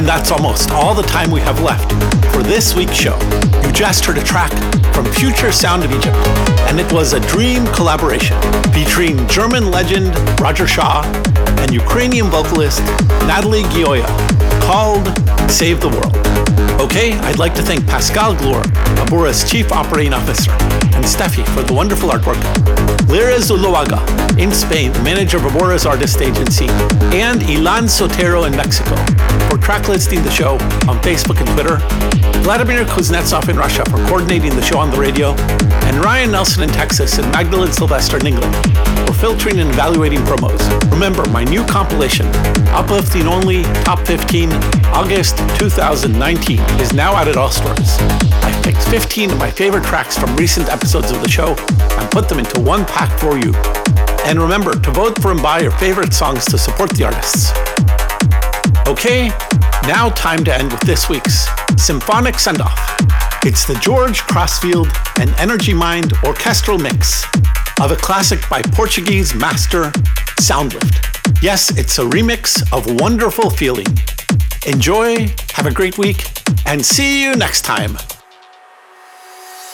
And that's almost all the time we have left for this week's show. You just heard a track from Future Sound of Egypt, and it was a dream collaboration featuring German legend Roger Shah and Ukrainian vocalist Natalie Gioia, called Save the World. Okay, I'd like to thank Pascal Gloor, Abora's Chief Operating Officer, and Steffi for the wonderful artwork, Lira Zuluaga in Spain, the manager of Abora's artist agency, and Ilan Sotero in Mexico for track listing the show on Facebook and Twitter, Vladimir Kuznetsov in Russia for coordinating the show on the radio, and Ryan Nelson in Texas and Magdalene Sylvester in England for filtering and evaluating promos. Remember, my new compilation, Uplifting Only Top 15 August 2019, is now out at all stores. I've picked 15 of my favorite tracks from recent episodes of the show and put them into one pack for you. And remember to vote for and buy your favorite songs to support the artists. Okay, now time to end with this week's symphonic send-off. It's the George Crossfield and Energy Mind orchestral mix of a classic by Portuguese master Soundlift. Yes, it's a remix of Wonderful Feeling. Enjoy, have a great week, and see you next time.